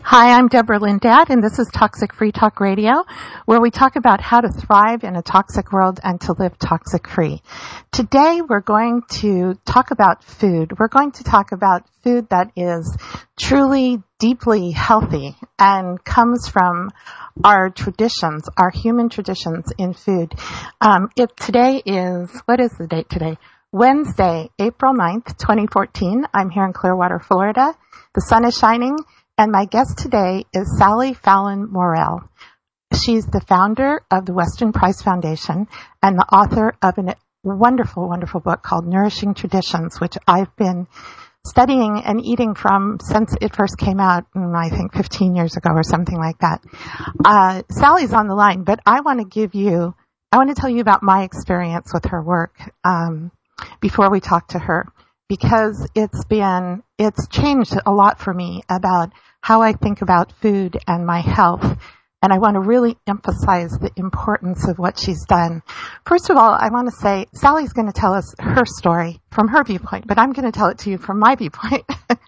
Hi, I'm Deborah Lindat, and this is Toxic Free Talk Radio, where we talk about how to thrive in a toxic world and to live toxic-free. Today, we're going to talk about food. We're going to talk about food that is truly, deeply healthy and comes from our traditions, our human traditions in food. Today is, what is the date today? Wednesday, April 9th, 2014. I'm here in Clearwater, Florida. The sun is shining. And my guest today is Sally Fallon Morell. She's the founder of the Weston Price Foundation and the author of a wonderful, wonderful book called Nourishing Traditions, which I've been studying and eating from since it first came out, I think 15 years ago or something like that. Sally's on the line, but I want to tell you about my experience with her work before we talk to her, because it's changed a lot for me about how I think about food and my health. And I want to really emphasize the importance of what she's done. First of all, I want to say Sally's going to tell us her story from her viewpoint, but I'm going to tell it to you from my viewpoint.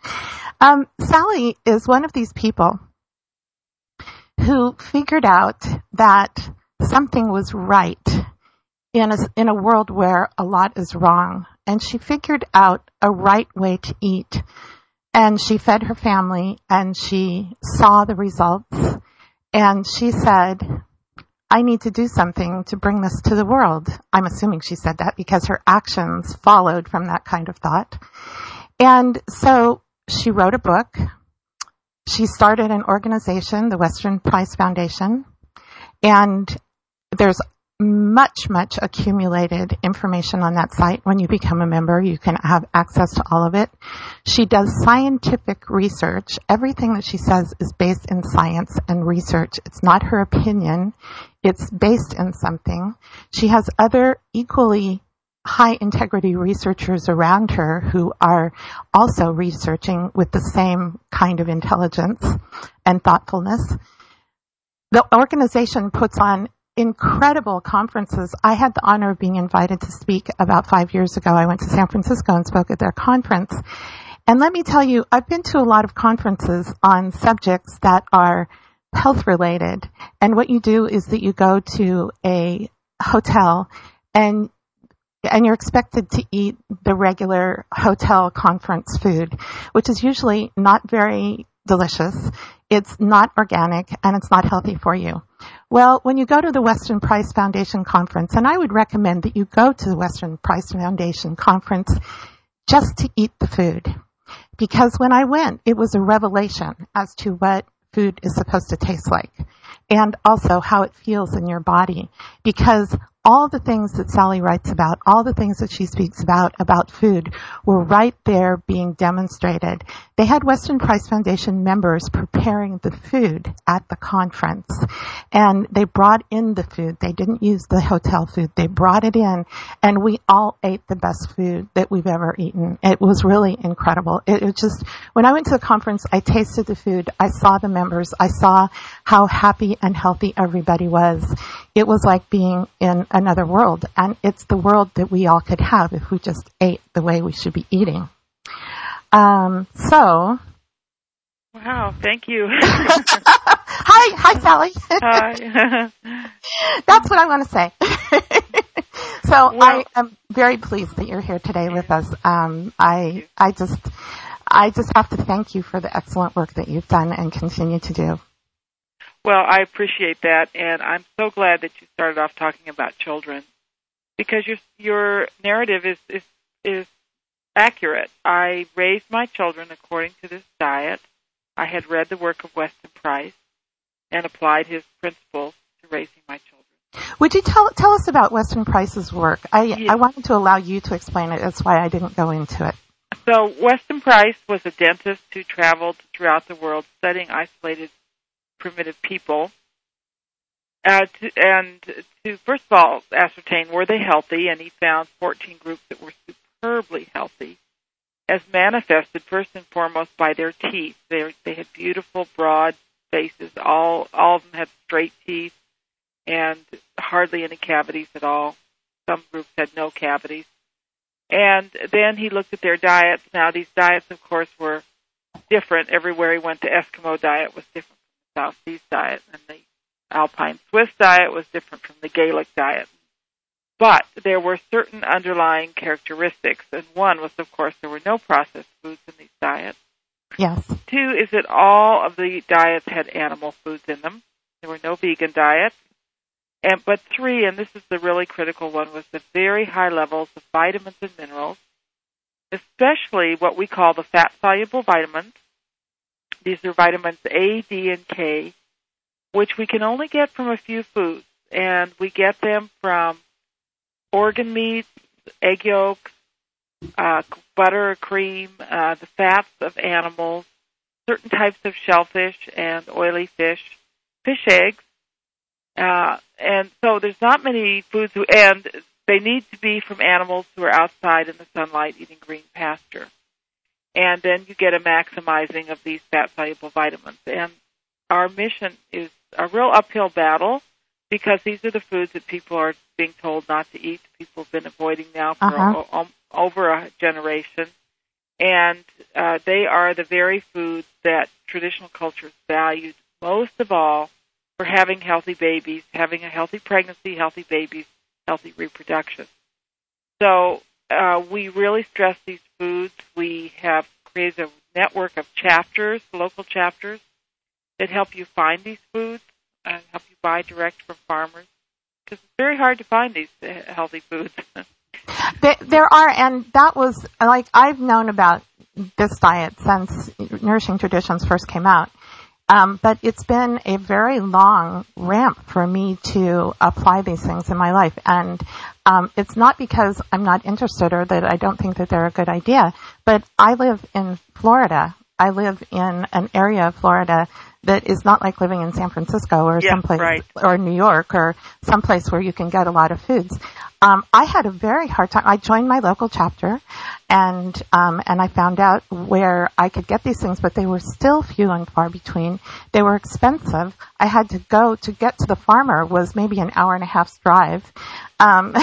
Sally is one of these people who figured out that something was right in a world where a lot is wrong. And she figured out a right way to eat. And she fed her family, and she saw the results, and she said, I need to do something to bring this to the world. I'm assuming she said that because her actions followed from that kind of thought. And so she wrote a book. She started an organization, the Weston Price Foundation, and there's much accumulated information on that site. When you become a member, you can have access to all of it. She does scientific research. Everything that she says is based in science and research. It's not her opinion. It's based in something. She has other equally high integrity researchers around her who are also researching with the same kind of intelligence and thoughtfulness. The organization puts on incredible conferences. I had the honor of being invited to speak about 5 years ago. I went to San Francisco and spoke at their conference. And let me tell you, I've been to a lot of conferences on subjects that are health related. And what you do is that you go to a hotel and you're expected to eat the regular hotel conference food, which is usually not very delicious. It's not organic and it's not healthy for you. Well, when you go to the Weston Price Foundation conference, and I would recommend that you go to the Weston Price Foundation conference just to eat the food. Because when I went, it was a revelation as to what food is supposed to taste like and also how it feels in your body. Because all the things that Sally writes about, all the things that she speaks about food, were right there being demonstrated. They had Weston Price Foundation members preparing the food at the conference. And they brought in the food. They didn't use the hotel food. They brought it in. And we all ate the best food that we've ever eaten. It was really incredible. It just, when I went to the conference, I tasted the food. I saw the members. I saw how happy and healthy everybody was. It was like being in another world, and it's the world that we all could have if we just ate the way we should be eating. Wow, thank you. Hi, Sally. Hi. That's what I want to say. So well, I am very pleased that you're here today with us. I just have to thank you for the excellent work that you've done and continue to do. Well, I appreciate that, and I'm so glad that you started off talking about children, because your narrative is accurate. I raised my children according to this diet. I had read the work of Weston Price and applied his principles to raising my children. Would you tell us about Weston Price's work? I wanted to allow you to explain it. That's why I didn't go into it. So Weston Price was a dentist who traveled throughout the world studying isolated primitive people, to first of all ascertain were they healthy, and he found 14 groups that were superbly healthy, as manifested first and foremost by their teeth. They had beautiful, broad faces. All of them had straight teeth and hardly any cavities at all. Some groups had no cavities. And then he looked at their diets. Now, these diets, of course, were different. Everywhere he went, the Eskimo diet was different from the South Seas diet, and the Alpine Swiss diet was different from the Gaelic diet. But there were certain underlying characteristics, and one was, of course, there were no processed foods in these diets. Yes. 2 is that all of the diets had animal foods in them. There were no vegan diets. But 3, and this is the really critical one, was the very high levels of vitamins and minerals, especially what we call the fat-soluble vitamins. These are vitamins A, D, and K, which we can only get from a few foods. And we get them from organ meats, egg yolks, butter or cream, the fats of animals, certain types of shellfish and oily fish, fish eggs. And so there's not many foods, and they need to be from animals who are outside in the sunlight eating green pasture. And then you get a maximizing of these fat-soluble vitamins. And our mission is a real uphill battle because these are the foods that people are being told not to eat. People have been avoiding now for over a generation. And they are the very foods that traditional cultures valued most of all for having healthy babies, having a healthy pregnancy, healthy babies, healthy reproduction. So we really stress these foods. We have created a network of chapters, local chapters, that help you find these foods and help you buy direct from farmers. Because it's very hard to find these healthy foods. There are, and that was, like, I've known about this diet since Nourishing Traditions first came out. But it's been a very long ramp for me to apply these things in my life. And it's not because I'm not interested or that I don't think that they're a good idea, but I live in Florida. I live in an area of Florida that is not like living in San Francisco or someplace, right, or New York or someplace where you can get a lot of foods. I had a very hard time. I joined my local chapter, and I found out where I could get these things, but they were still few and far between. They were expensive. I had to go to get to the farmer was maybe an hour and a half's drive. And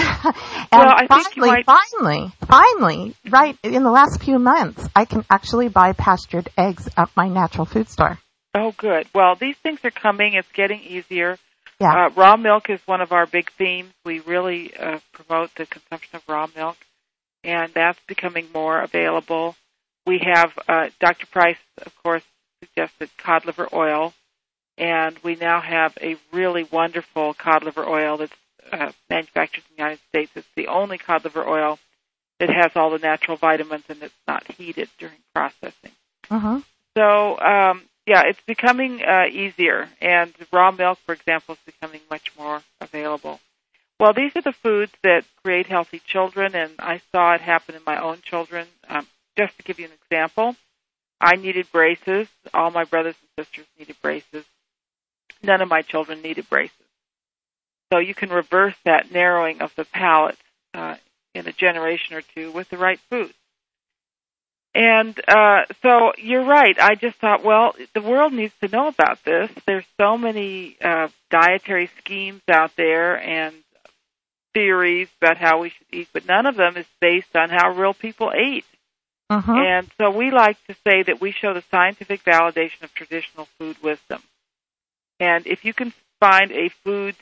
finally, right in the last few months, I can actually buy pastured eggs at my natural food store. Oh, good. Well, these things are coming. It's getting easier. Yeah. Raw milk is one of our big themes. We really promote the consumption of raw milk, and that's becoming more available. We have Dr. Price, of course, suggested cod liver oil, and we now have a really wonderful cod liver oil that's manufactured in the United States. It's the only cod liver oil that has all the natural vitamins and it's not heated during processing. Mm-hmm. So, it's becoming easier, and raw milk, for example, is becoming much more available. Well, these are the foods that create healthy children, and I saw it happen in my own children. Just to give you an example, I needed braces. All my brothers and sisters needed braces. None of my children needed braces. So you can reverse that narrowing of the palate in a generation or two with the right foods. And so you're right. I just thought, well, the world needs to know about this. There's so many dietary schemes out there and theories about how we should eat, but none of them is based on how real people ate. Mm-hmm. And so we like to say that we show the scientific validation of traditional food wisdom. And if you can find a food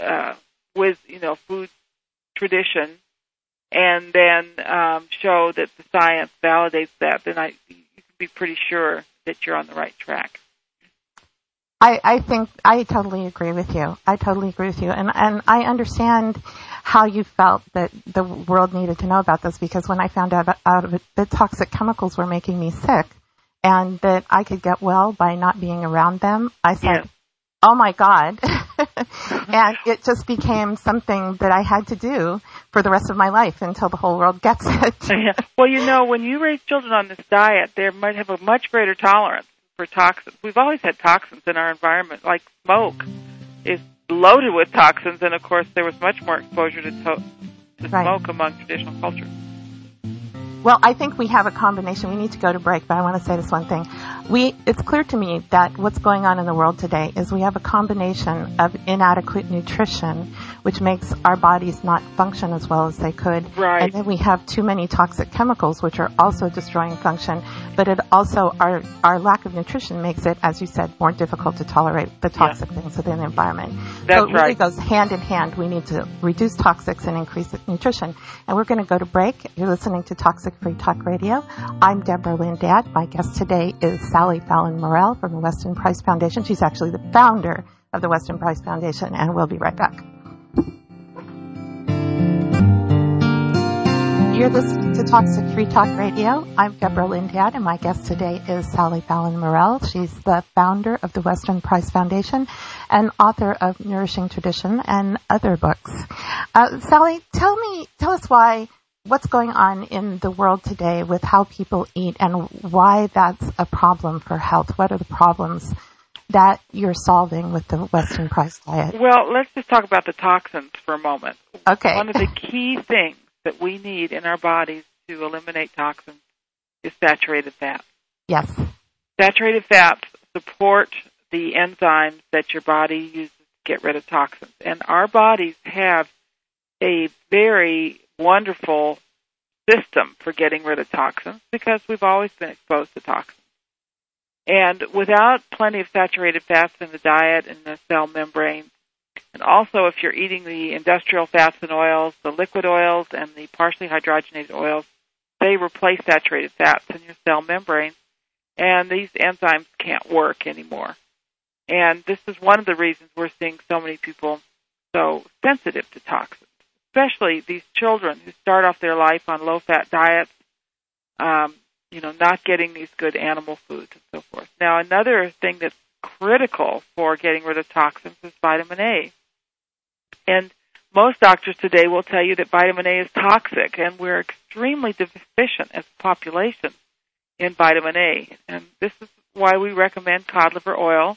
food tradition, and then show that the science validates that, then you can be pretty sure that you're on the right track. I think I totally agree with you. And I understand how you felt that the world needed to know about this, because when I found out of it, the toxic chemicals were making me sick and that I could get well by not being around them, I said, yes. Oh my God. And it just became something that I had to do for the rest of my life until the whole world gets it. Yeah. Well, when you raise children on this diet, they might have a much greater tolerance for toxins. We've always had toxins in our environment, like smoke is loaded with toxins, and of course there was much more exposure to smoke among traditional cultures. Well, I think we have a combination. We need to go to break, but I want to say this one thing. It's clear to me that what's going on in the world today is we have a combination of inadequate nutrition, which makes our bodies not function as well as they could. Right. And then we have too many toxic chemicals, which are also destroying function. but it also, our lack of nutrition makes it, as you said, more difficult to tolerate the toxic things within the environment. That's so it really right. goes hand in hand. We need to reduce toxics and increase nutrition. And we're going to go to break. You're listening to Toxic Free Talk Radio. I'm Deborah Lynn Dad. My guest today is Sally Fallon Morell from the Weston Price Foundation. She's actually the founder of the Weston Price Foundation, and we'll be right back. You're listening to Toxic Free Talk Radio. I'm Deborah Lindad, and my guest today is Sally Fallon Morell. She's the founder of the Weston Price Foundation and author of Nourishing Tradition and other books. Sally, tell us what's going on in the world today with how people eat and why that's a problem for health. What are the problems that you're solving with the Weston Price diet? Well, let's just talk about the toxins for a moment. Okay. One of the key things that we need in our bodies to eliminate toxins is saturated fats. Yes. Saturated fats support the enzymes that your body uses to get rid of toxins. And our bodies have a very wonderful system for getting rid of toxins because we've always been exposed to toxins. And without plenty of saturated fats in the diet and the cell membrane, and also if you're eating the industrial fats and oils, the liquid oils and the partially hydrogenated oils, they replace saturated fats in your cell membrane, and these enzymes can't work anymore. And this is one of the reasons we're seeing so many people so sensitive to toxins, especially these children who start off their life on low-fat diets, not getting these good animal foods and so forth. Now, another thing that's critical for getting rid of toxins is vitamin A. And most doctors today will tell you that vitamin A is toxic, and we're extremely deficient as a population in vitamin A. And this is why we recommend cod liver oil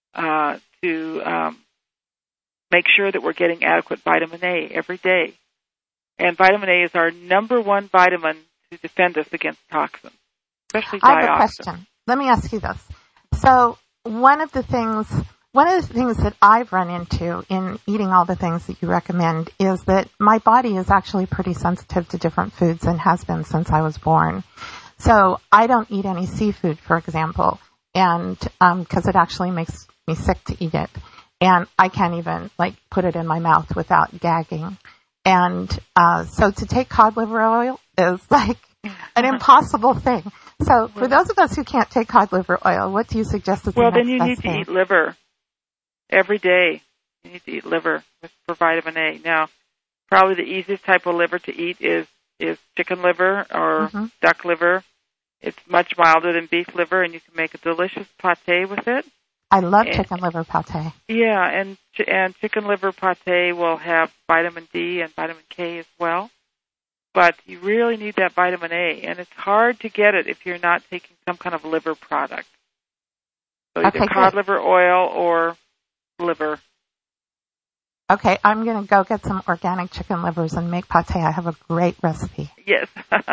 to make sure that we're getting adequate vitamin A every day. And vitamin A is our number one vitamin to defend us against toxins, especially dioxin. I have a question. Let me ask you this. So one of the things that I've run into in eating all the things that you recommend is that my body is actually pretty sensitive to different foods and has been since I was born. So I don't eat any seafood, for example, and because it actually makes me sick to eat it. And I can't even put it in my mouth without gagging. And so to take cod liver oil is an impossible thing. So for those of us who can't take cod liver oil, what do you suggest is the next best thing? Well, then you need to eat liver every day. You need to eat liver for vitamin A. Now, probably the easiest type of liver to eat is chicken liver or duck liver. It's much milder than beef liver, and you can make a delicious pate with it. I love chicken liver pate. Yeah, and chicken liver pate will have vitamin D and vitamin K as well. But you really need that vitamin A, and it's hard to get it if you're not taking some kind of liver product. So either cod liver oil or liver. Okay, I'm going to go get some organic chicken livers and make pate. I have a great recipe. Yes.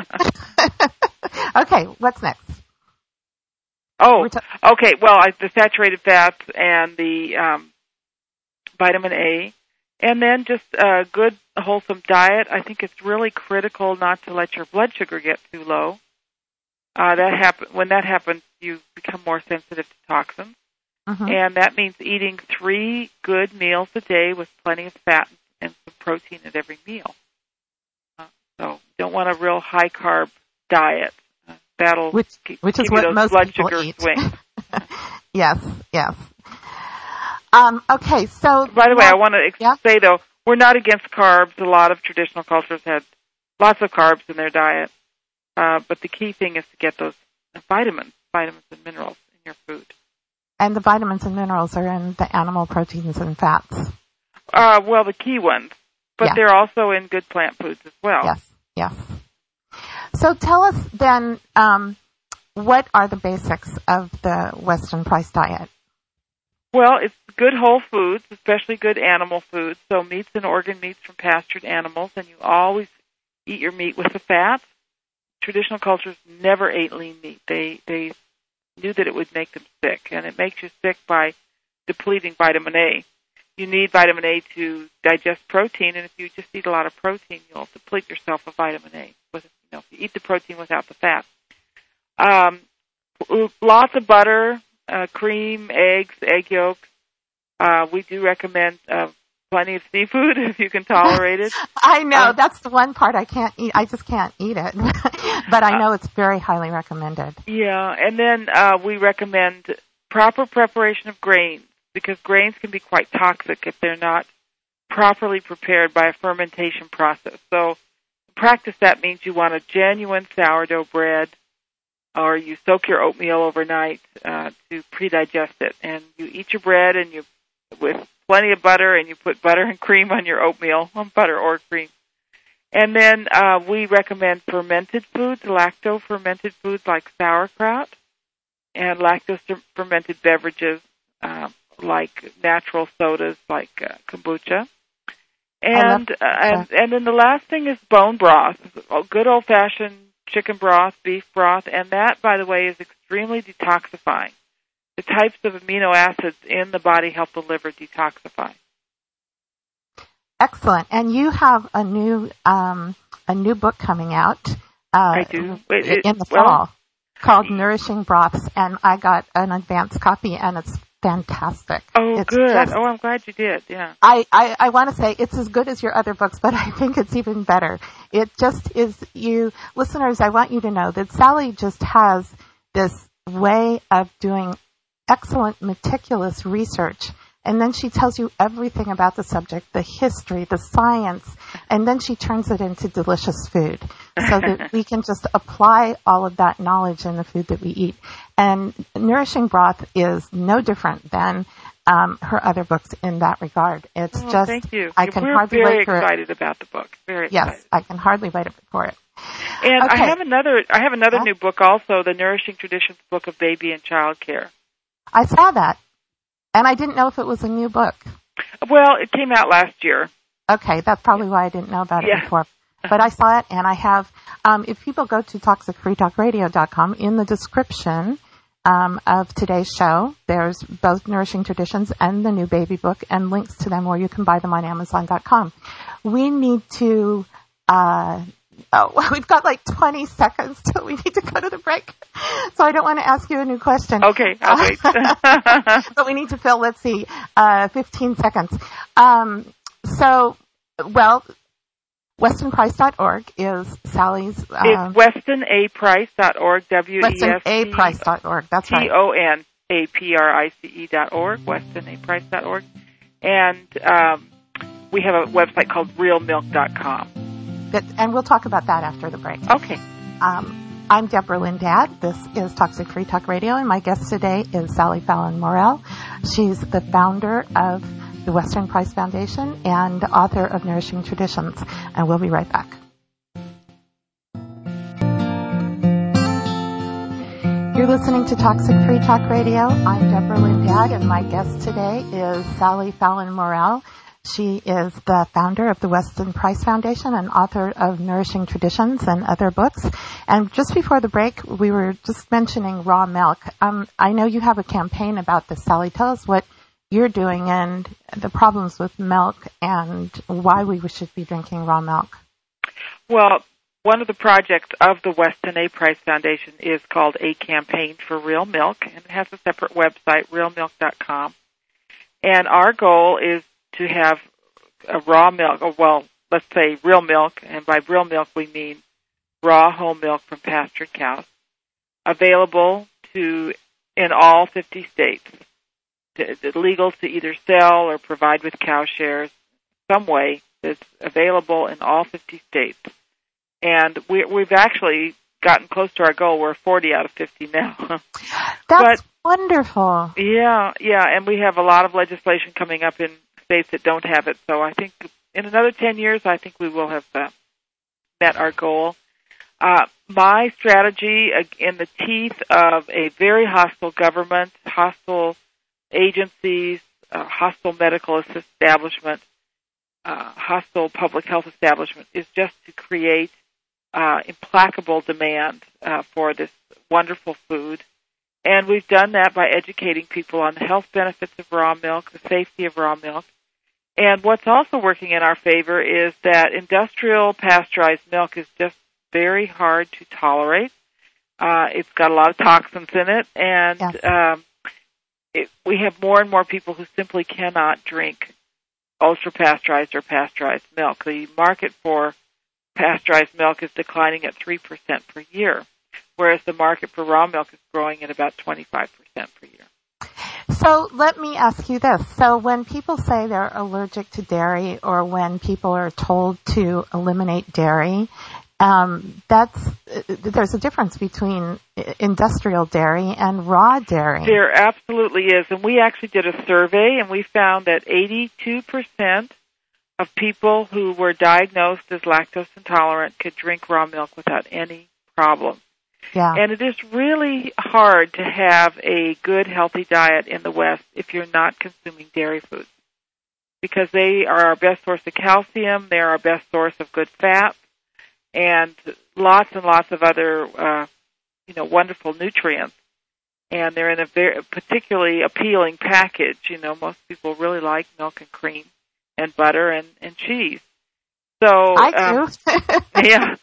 Okay, what's next? Oh, okay. Well, the saturated fats and the vitamin A, and then just a good, wholesome diet. I think it's really critical not to let your blood sugar get too low. When that happens, you become more sensitive to toxins. And that means eating 3 good meals a day with plenty of fat and some protein at every meal. So you don't want a real high-carb diet. That'll which give is you what those most blood people sugar eat. swings. Yes. Okay, so... By the way, I want to say, though, we're not against carbs. A lot of traditional cultures had lots of carbs in their diet. But the key thing is to get those vitamins and minerals in your food. And the vitamins and minerals are in the animal proteins and fats. Well, the key ones. But they're also in good plant foods as well. Yes. So tell us then, what are the basics of the Weston Price diet? Well, it's good whole foods, especially good animal foods. So meats and organ meats from pastured animals, and you always eat your meat with the fats. Traditional cultures never ate lean meat. They knew that it would make them sick, and it makes you sick by depleting vitamin A. You need vitamin A to digest protein, and if you just eat a lot of protein, you'll deplete yourself of vitamin A. If you eat the protein without the fat. Lots of butter, cream, eggs, egg yolks. We do recommend plenty of seafood if you can tolerate it. I know. That's the one part I can't eat. I just can't eat it. But I know it's very highly recommended. Yeah, and then we recommend proper preparation of grains, because grains can be quite toxic if they're not properly prepared by a fermentation process. So in practice, that means you want a genuine sourdough bread, or you soak your oatmeal overnight to pre-digest it. And you eat your bread and you with plenty of butter, and you put butter and cream on your oatmeal, butter or cream. And then we recommend fermented foods, lacto-fermented foods like sauerkraut, and lactose-fermented beverages like natural sodas like kombucha. And then the last thing is bone broth, good old-fashioned chicken broth, beef broth, and that, by the way, is extremely detoxifying. The types of amino acids in the body help the liver detoxify. Excellent. And you have a new book coming out. I do. In the fall, called Nourishing Broths, and I got an advance copy, and it's fantastic. Oh, it's good. I'm glad you did. Yeah. I want to say it's as good as your other books, but I think it's even better. It just is. You listeners, I want you to know that Sally just has this way of doing excellent, meticulous research, and then she tells you everything about the subject, the history, the science, and then she turns it into delicious food so that we can just apply all of that knowledge in the food that we eat. And Nourishing Broth is no different than her other books in that regard. It's just, thank you. We're hardly wait for it. Very excited about the book. Very excited. Yes, I can hardly wait for it. And okay. I have another new book also, the Nourishing Traditions Book of Baby and Child Care. I saw that, and I didn't know if it was a new book. Well, it came out last year. Okay, that's probably why I didn't know about it before. But I saw it, and I have, if people go to ToxicFreeTalkRadio.com, in the description of today's show, there's both Nourishing Traditions and the new baby book, and links to them where you can buy them on Amazon.com. We need to... we've got like 20 seconds till we need to go to the break. So I don't want to ask you a new question. Okay, I'll wait. But we need to fill, 15 seconds. WestonPrice.org is Sally's... it's WestonAPrice.org, WestonAPrice.org, that's right. TONAPRICE.org, WestonAPrice.org. And we have a website called RealMilk.com. And we'll talk about that after the break. Okay. I'm Deborah Lindad. This is Toxic Free Talk Radio, and my guest today is Sally Fallon Morell. She's the founder of the Western Price Foundation and author of Nourishing Traditions. And we'll be right back. You're listening to Toxic Free Talk Radio. I'm Deborah Lindad, and my guest today is Sally Fallon Morell. She is the founder of the Weston Price Foundation and author of Nourishing Traditions and other books. And just before the break, we were just mentioning raw milk. I know you have a campaign about this, Sally. Tell us what you're doing and the problems with milk and why we should be drinking raw milk. Well, one of the projects of the Weston A. Price Foundation is called A Campaign for Real Milk, and it has a separate website, realmilk.com. And our goal is to have a raw milk, let's say real milk, and by real milk we mean raw whole milk from pastured cows, available in all 50 states. Legal to either sell or provide with cow shares, some way that's available in all 50 states. And we've actually gotten close to our goal. We're 40 out of 50 now. That's wonderful. Yeah, and we have a lot of legislation coming up in states that don't have it. So I think in another 10 years, I think we will have met our goal. My strategy, in the teeth of a very hostile government, hostile agencies, hostile medical establishment, hostile public health establishment, is just to create implacable demand for this wonderful food. And we've done that by educating people on the health benefits of raw milk, the safety of raw milk. And what's also working in our favor is that industrial pasteurized milk is just very hard to tolerate. It's got a lot of toxins in it, and we have more and more people who simply cannot drink ultra-pasteurized or pasteurized milk. The market for pasteurized milk is declining at 3% per year, whereas the market for raw milk is growing at about 25% per year. So let me ask you this. So when people say they're allergic to dairy, or when people are told to eliminate dairy, there's a difference between industrial dairy and raw dairy. There absolutely is. And we actually did a survey, and we found that 82% of people who were diagnosed as lactose intolerant could drink raw milk without any problem. Yeah. And it is really hard to have a good, healthy diet in the West if you're not consuming dairy foods, because they are our best source of calcium, they are our best source of good fats, and lots of other, wonderful nutrients. And they're in a very particularly appealing package. Most people really like milk and cream and butter and cheese. So I do. Yeah.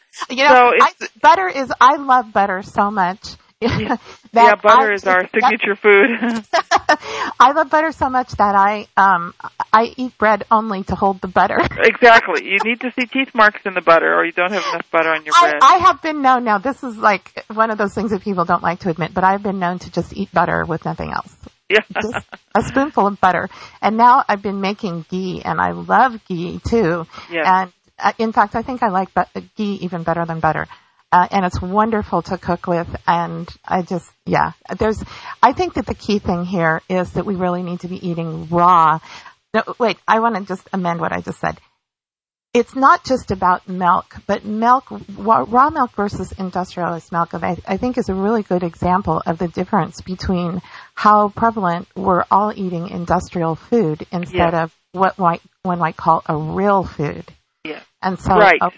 I love butter so much. Butter is our signature food. I love butter so much that I eat bread only to hold the butter. Exactly. You need to see teeth marks in the butter, or you don't have enough butter on your bread. I have been known, now this is like one of those things that people don't like to admit, but I've been known to just eat butter with nothing else. Yeah. Just a spoonful of butter. And now I've been making ghee, and I love ghee too. Yeah. And in fact, I think I like ghee even better than butter. And it's wonderful to cook with. And I think that the key thing here is that we really need to be eating raw. No, wait, I want to just amend what I just said. It's not just about milk, but raw milk versus industrialized milk, I think is a really good example of the difference between how prevalent we're all eating industrial food instead of what one might call a real food. Yeah. And so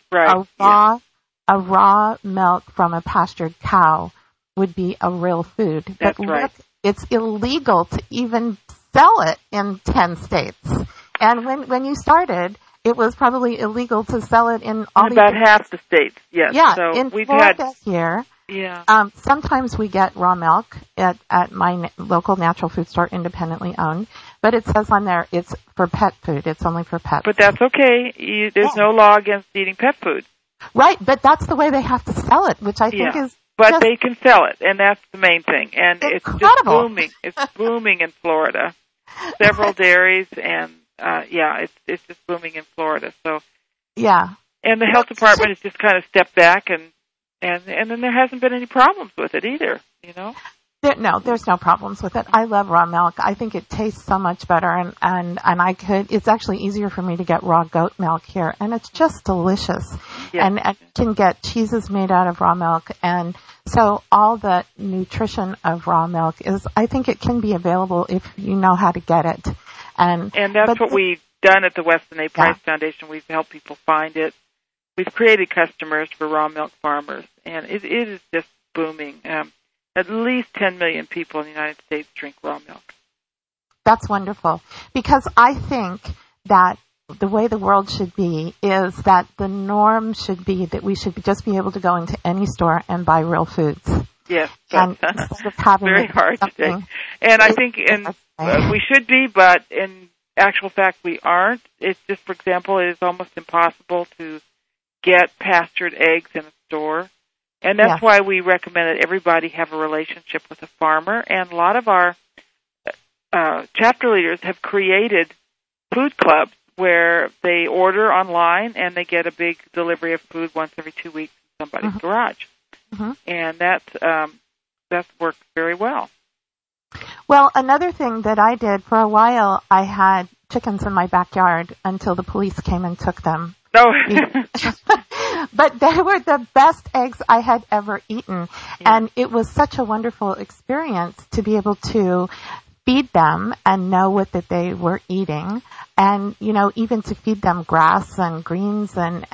a a raw milk from a pastured cow would be a real food. That's but right. Look, it's illegal to even sell it in 10 states. And when you started, it was probably illegal to sell it in all about half the states. Yes. Yeah, so in we've Florida here. Yeah. Sometimes we get raw milk at my local natural food store, independently owned, but it says on there it's for pet food. It's only for pets. But that's okay. There's no law against eating pet food. Right, but that's the way they have to sell it, which I think is. But they can sell it, and that's the main thing. And incredible. It's just booming. It's booming in Florida. Several dairies, and it's just booming in Florida. So and the health department has just kind of stepped back, and then there hasn't been any problems with it either. There's no problems with it. I love raw milk. I think it tastes so much better, and it's actually easier for me to get raw goat milk here, and it's just delicious. Yes. And I can get cheeses made out of raw milk, and so all the nutrition of raw milk I think it can be available if you know how to get it. And that's what we've done at the Weston A. Price Foundation. We've helped people find it. We've created customers for raw milk farmers, and it is just booming. At least 10 million people in the United States drink raw milk. That's wonderful, because I think that the way the world should be is that the norm should be that we should just be able to go into any store and buy real foods. Yes, instead of having very hard today. And I think we should be, but in actual fact we aren't. It's just, for example, it is almost impossible to get pastured eggs in a store. And that's why we recommend that everybody have a relationship with a farmer. And a lot of our chapter leaders have created food clubs where they order online and they get a big delivery of food once every 2 weeks in somebody's garage. Mm-hmm. And that's worked very well. Well, another thing that I did for a while, I had chickens in my backyard until the police came and took them. Oh. But they were the best eggs I had ever eaten. Yeah. And it was such a wonderful experience to be able to feed them and know what that they were eating. And, even to feed them grass and greens so in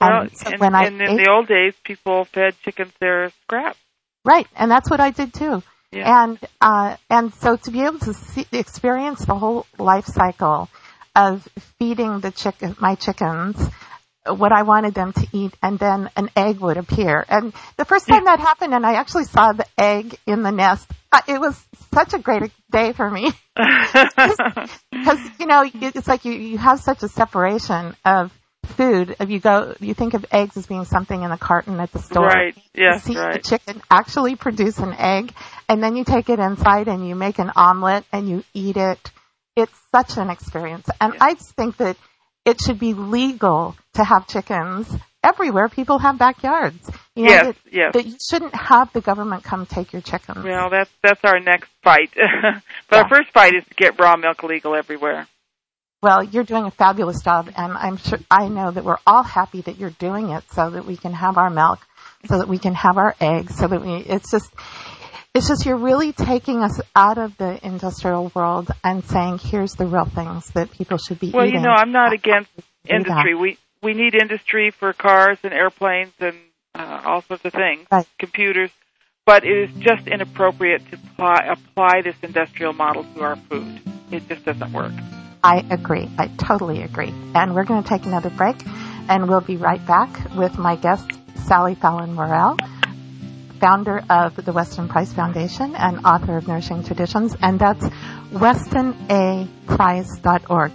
the old days, people fed chickens their scraps. Right. And that's what I did too. Yeah. And so to be able to experience the whole life cycle of feeding my chickens what I wanted them to eat, and then an egg would appear. And the first time that happened, and I actually saw the egg in the nest, it was such a great day for me. Because, it's like you have such a separation of food. If you think of eggs as being something in a carton at the store. Right, yes, you see right. the chicken actually produce an egg, and then you take it inside and you make an omelet and you eat it. It's such an experience. And I just think that it should be legal to have chickens everywhere. People have backyards. Yes. That you shouldn't have the government come take your chickens. Well, that's our next fight. But our first fight is to get raw milk legal everywhere. Well, you're doing a fabulous job, and I know that we're all happy that you're doing it so that we can have our milk, so that we can have our eggs, so that it's just you're really taking us out of the industrial world and saying, here's the real things that people should be eating. Well, I'm not against industry. We need industry for cars and airplanes and all sorts of things, right. Computers, but it is just inappropriate to apply this industrial model to our food. It just doesn't work. I agree. I totally agree. And we're going to take another break, and we'll be right back with my guest, Sally Fallon Morell, founder of the Weston Price Foundation and author of Nourishing Traditions, and that's WestonAPrice.org,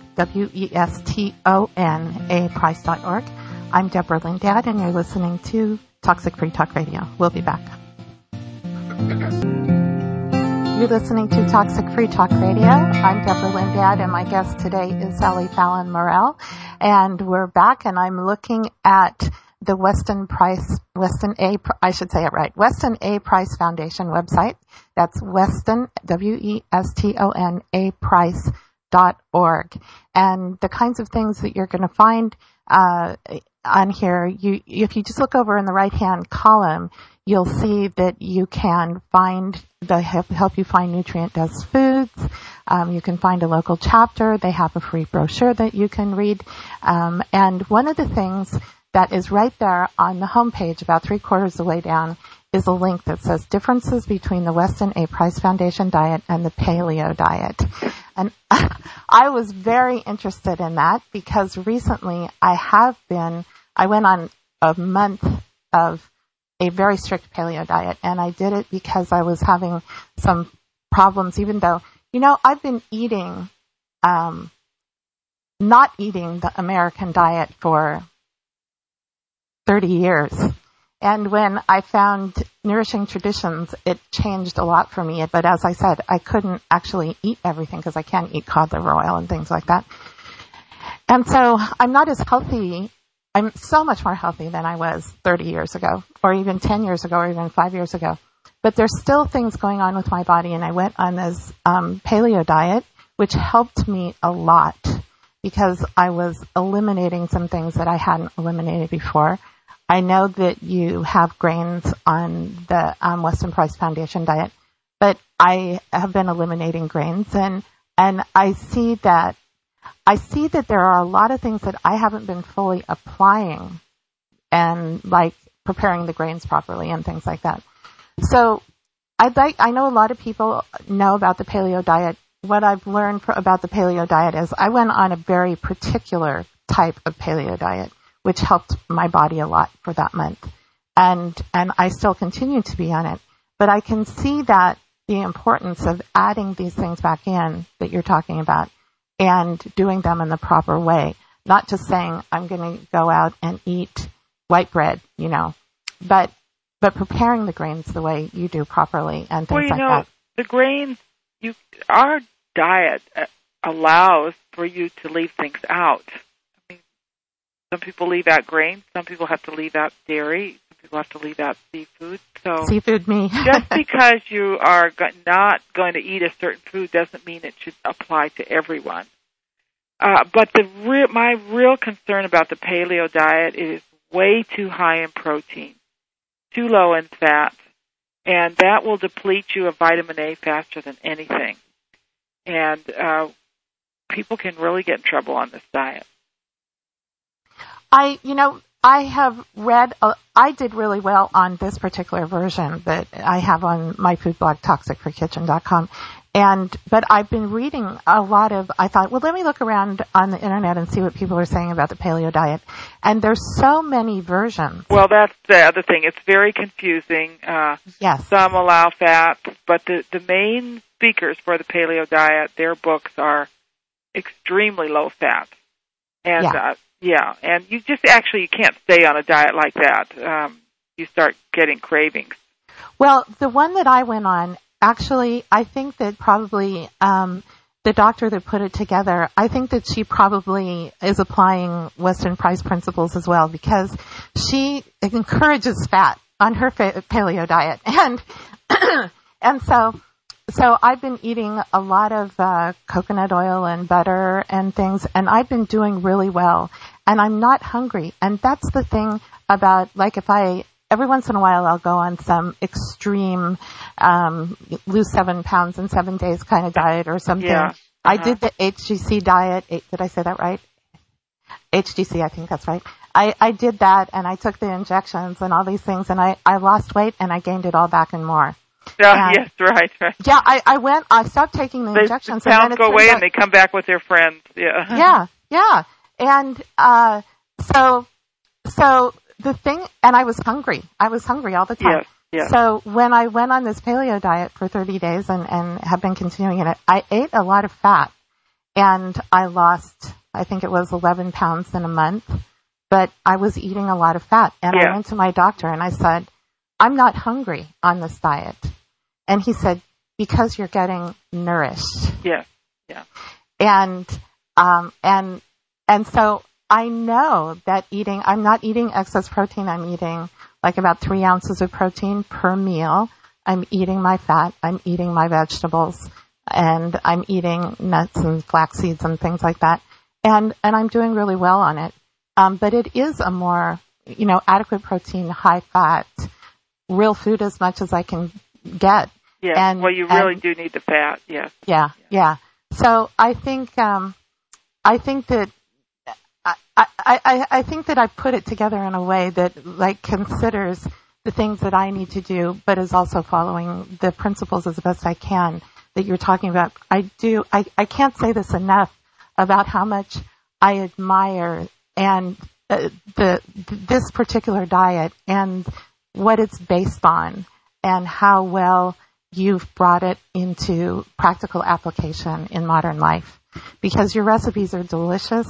WestonAPrice.org. I'm Deborah Lindad, and you're listening to Toxic Free Talk Radio. We'll be back. You're listening to Toxic Free Talk Radio. I'm Deborah Lindad, and my guest today is Sally Fallon Morell. And we're back, and I'm looking at the Weston A. Price Foundation website. That's Weston, WESTON, Price.org. And the kinds of things that you're going to find on here, if you just look over in the right-hand column, you'll see that you can help you find nutrient-dense foods. You can find a local chapter. They have a free brochure that you can read. And one of the things that is right there on the homepage, about 3/4 of the way down, is a link that says differences between the Weston A. Price Foundation diet and the paleo diet. And I was very interested in that because recently I went on a month of a very strict paleo diet, and I did it because I was having some problems, even though, I've been not eating the American diet for 30 years. And when I found Nourishing Traditions, it changed a lot for me. But as I said, I couldn't actually eat everything because I can't eat cod liver oil and things like that. And so I'm not as healthy. I'm so much more healthy than I was 30 years ago, or even 10 years ago, or even 5 years ago. But there's still things going on with my body, and I went on this paleo diet, which helped me a lot because I was eliminating some things that I hadn't eliminated before. I know that you have grains on the Weston Price Foundation diet, but I have been eliminating grains, and I see that there are a lot of things that I haven't been fully applying, and like preparing the grains properly and things like that. So I know a lot of people know about the paleo diet. What I've learned about the paleo diet is I went on a very particular type of paleo diet, which helped my body a lot for that month. And I still continue to be on it. But I can see that the importance of adding these things back in that you're talking about and doing them in the proper way. Not just saying I'm going to go out and eat white bread, but preparing the grains the way you do properly and things like that. The grains, our diet allows for you to leave things out. Some people leave out grains. Some people have to leave out dairy. Some people have to leave out seafood. So seafood, me. Just because you are not going to eat a certain food doesn't mean it should apply to everyone. But my real concern about the paleo diet is way too high in protein, too low in fat, and that will deplete you of vitamin A faster than anything. And people can really get in trouble on this diet. I have read, I did really well on this particular version that I have on my food blog, toxicfreekitchen.com. But I've been reading a lot of, I thought, well, let me look around on the internet and see what people are saying about the paleo diet. And there's so many versions. Well, that's the other thing. It's very confusing. Yes. Some allow fat, but the main speakers for the paleo diet, their books are extremely low fat. And, and you just actually, you can't stay on a diet like that. You start getting cravings. Well, the one that I went on, actually, I think that probably the doctor that put it together, I think that she probably is applying Weston Price principles as well, because she encourages fat on her paleo diet. And so I've been eating a lot of coconut oil and butter and things, and I've been doing really well. And I'm not hungry. And that's the thing about, like, every once in a while I'll go on some extreme lose 7 pounds in 7 days kind of diet or something. Yeah. I did the HGC diet. Did I say that right? HGC, I think that's right. I did that, and I took the injections and all these things, and I lost weight, and I gained it all back and more. Yes, right. Yeah, I stopped taking the injections. The pounds and then go away and they come back with their friends. Yeah. Yeah. And so the thing, and I was hungry. I was hungry all the time. Yes. So when I went on this paleo diet for 30 days and have been continuing it, I ate a lot of fat, and I lost, I think it was 11 pounds in a month, but I was eating a lot of fat. And I went to my doctor and I said, I'm not hungry on this diet. And he said, because you're getting nourished. Yeah. And so I know that I'm not eating excess protein. I'm eating like about 3 ounces of protein per meal. I'm eating my fat. I'm eating my vegetables, and I'm eating nuts and flax seeds and things like that. And I'm doing really well on it. But it is a more, adequate protein, high fat, real food as much as I can get. Yeah. Well, you really do need the fat. Yes. Yeah. So I think that I think that I put it together in a way that, like, considers the things that I need to do, but is also following the principles as best I can that you're talking about. I can't say this enough about how much I admire and this particular diet and what it's based on, and how well you've brought it into practical application in modern life, because your recipes are delicious.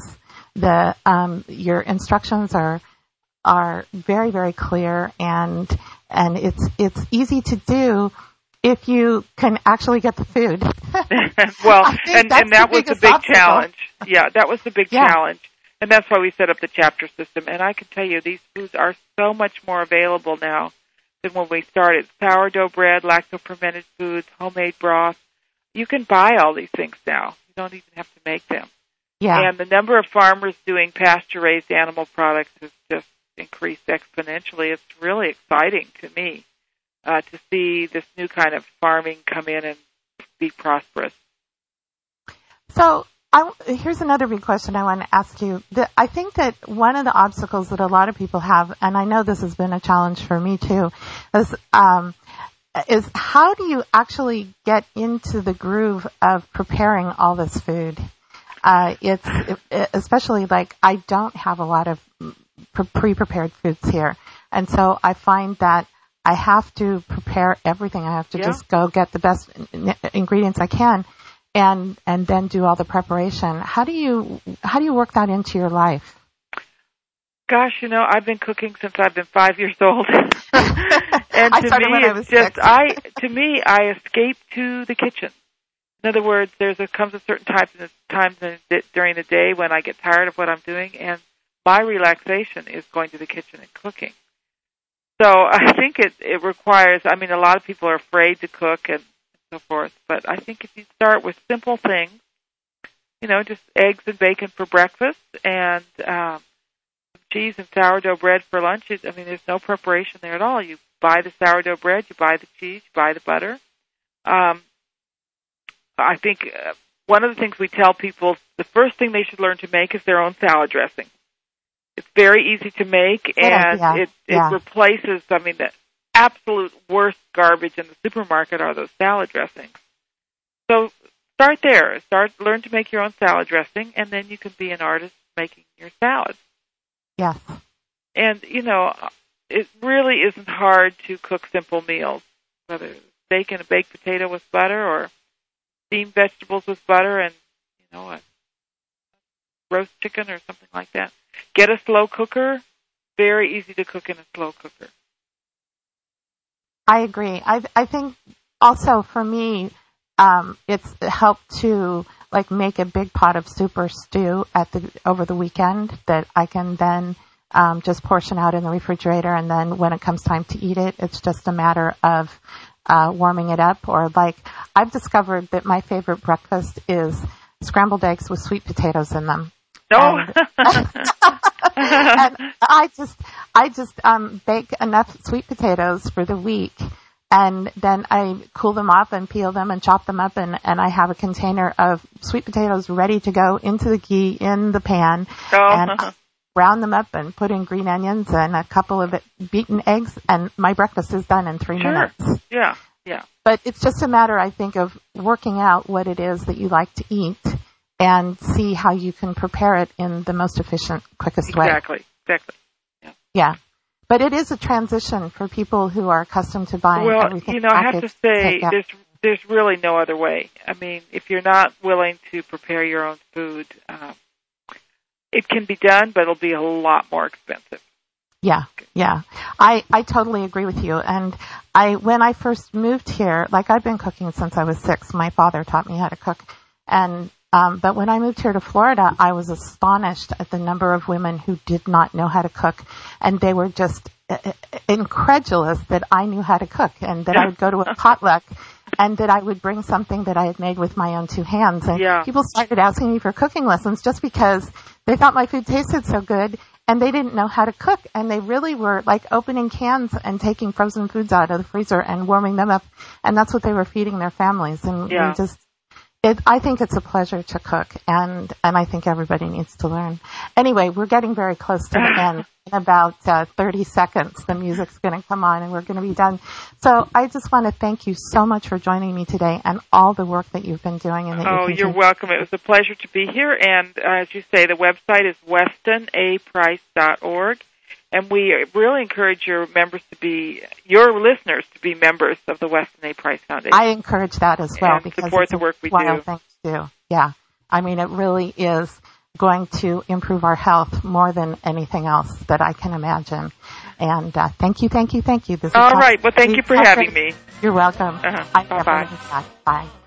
Your instructions are very, very clear, and it's easy to do if you can actually get the food. Well, and that was the big challenge. Yeah, that was the big challenge. And that's why we set up the chapter system. And I can tell you, these foods are so much more available now than when we started. Sourdough bread, lacto-fermented foods, homemade broth. You can buy all these things now. You don't even have to make them. Yeah. And the number of farmers doing pasture-raised animal products has just increased exponentially. It's really exciting to me to see this new kind of farming come in and be prosperous. So here's another big question I want to ask you. I think that one of the obstacles that a lot of people have, and I know this has been a challenge for me too, is how do you actually get into the groove of preparing all this food? It's especially, like, I don't have a lot of pre-prepared foods here, and so I find that I have to prepare everything. I have to just go get the best ingredients I can, and then do all the preparation. How do you work that into your life? Gosh, I've been cooking since I've been 5 years old, and I to me, it's just 6. I escape to the kitchen. In other words, comes a certain times during the day when I get tired of what I'm doing, and my relaxation is going to the kitchen and cooking. So I think it requires, a lot of people are afraid to cook and so forth, but I think if you start with simple things, just eggs and bacon for breakfast and cheese and sourdough bread for lunch, there's no preparation there at all. You buy the sourdough bread, you buy the cheese, you buy the butter. I think one of the things we tell people, the first thing they should learn to make is their own salad dressing. It's very easy to make, and it replaces, the absolute worst garbage in the supermarket are those salad dressings. So start there. Learn to make your own salad dressing, and then you can be an artist making your salads. Yes. And, it really isn't hard to cook simple meals, whether it's steak and a baked potato with butter or steamed vegetables with butter and, a roast chicken or something like that. Get a slow cooker. Very easy to cook in a slow cooker. I agree. I think also for me, it's helped to make a big pot of soup or stew over the weekend that I can then just portion out in the refrigerator, and then when it comes time to eat it, it's just a matter of warming it up. Or I've discovered that my favorite breakfast is scrambled eggs with sweet potatoes in them. Oh. And I just bake enough sweet potatoes for the week, and then I cool them off and peel them and chop them up, and I have a container of sweet potatoes ready to go into the ghee in the pan. And I brown them up and put in green onions and a couple of beaten eggs, and my breakfast is done in 3 minutes. Yeah. But it's just a matter, I think, of working out what it is that you like to eat and see how you can prepare it in the most efficient, quickest way. Exactly. Yeah. But it is a transition for people who are accustomed to buying everything. Well, I have to say, there's really no other way. I mean, if you're not willing to prepare your own food, it can be done, but it'll be a lot more expensive. Yeah. I totally agree with you. And when I first moved here, I've been cooking since I was 6. My father taught me how to cook. And but when I moved here to Florida, I was astonished at the number of women who did not know how to cook. And they were just incredulous that I knew how to cook, and that I would go to a potluck and that I would bring something that I had made with my own 2 hands. And people started asking me for cooking lessons just because they thought my food tasted so good, and they didn't know how to cook. And they really were opening cans and taking frozen foods out of the freezer and warming them up. And that's what they were feeding their families. And I think it's a pleasure to cook, and I think everybody needs to learn. Anyway, we're getting very close to the end. In about 30 seconds, the music's going to come on, and we're going to be done. So I just want to thank you so much for joining me today and all the work that you've been doing. And you're welcome. It was a pleasure to be here. And as you say, the website is WestonAPrice.org. And we really encourage your listeners to be members of the Weston A. Price Foundation. I encourage that as well, and because support it's the work we do. Thing to do. Yeah. I mean, it really is going to improve our health more than anything else that I can imagine. And thank you. This is all right. Well, thank you for having me. You're welcome. Bye-bye. Bye.